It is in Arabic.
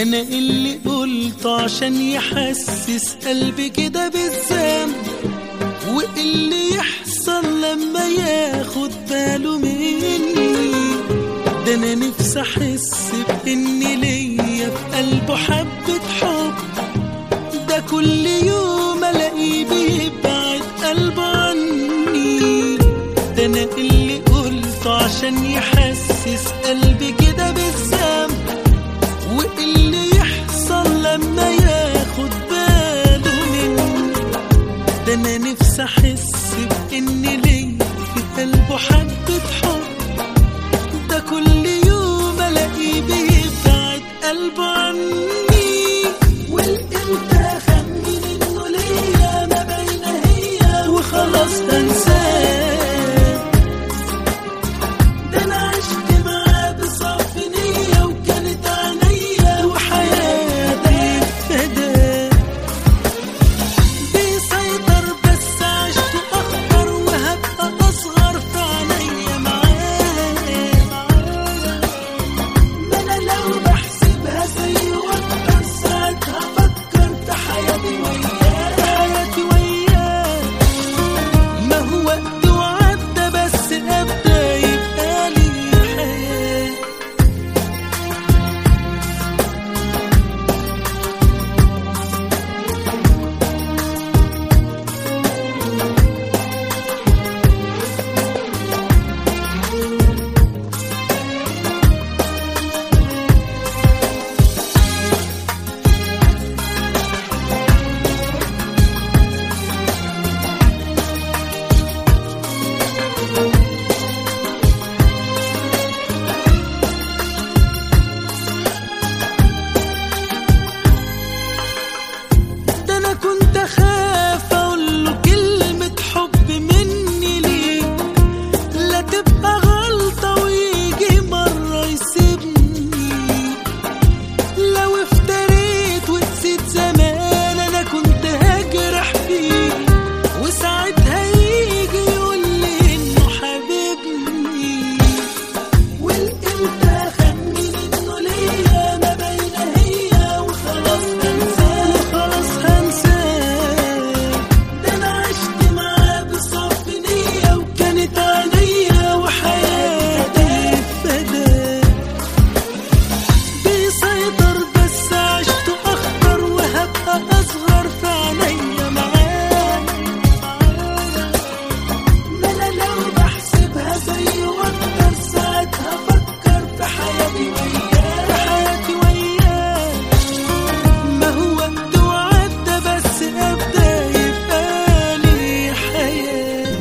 انا اللي قلته عشان يحسس قلبي كده بالذنب، واللي يحصل لما ياخد باله مني. ده انا نفسي احس بان ليا في قلبه حبة حب، ده كل يوم الاقيه بيبعد قلبه عني. ده انا اللي قلته عشان يحسس قلبي كده بالذنب، واللي يحصل لما ياخد باله مني. ده انا نفسي احس بان ليا في قلبه حبة حب، ده كل يوم الاقيه بيبعد قلبه عني. والامتى اخمن انه ليا ما بين هي وخلاص انساه. ده انا عشت معاه بصافي نية وكانت عينيا وحياتي فداه. بيسيطر بس عشت اخطر وهبقى اصغر في عينيا معاه. ما انا لو بحسبها زي واكتر ساعتها افكر في حياتي وياه. ما هو وقت وعدى بس ابدا يبقى لي حياه. ده انا كنت اخاف اقول له كلمة حب مني ليه، لا تبقى غلطة ويجي مرة يسيبني. لو افتريت ونسيت زمان انا كنت هجرح فيه، وساعتها يجي يقول لي انه حبيبني. والامتى اخمن انه ليا ما بين هي وخلاص انساه وخلاص هنساه. ده انا عشت معاه بصافي نية وكانت عينيا وحياتي فداه. بيسيطر بس عشت اخطر وهبقى اصغر في عينيا معاه. ما انا لو بحسبها زي واكتر ساعتها افكر في حياتي وياه. ما هو وقت وعدى بس ابدا يبقى لي حياه.